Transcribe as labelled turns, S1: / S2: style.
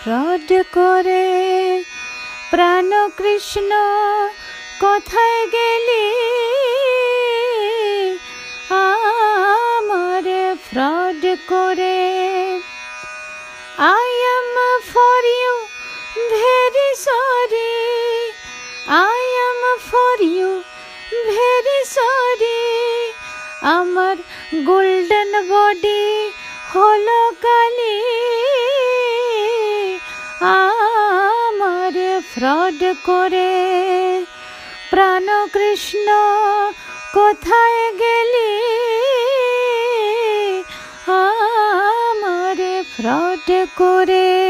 S1: Fraud করে। প্রাণ কৃষ্ণ কোথায় গেলি, আমারে ফ্রড করে। I am for you very sorry, I am for you very sorry। আমার গোল্ডেন বডি হলো কালি, আমারে ফ্রড করে। প্রাণ কৃষ্ণ কোথায় গেলি, আমারে ফ্রড করে।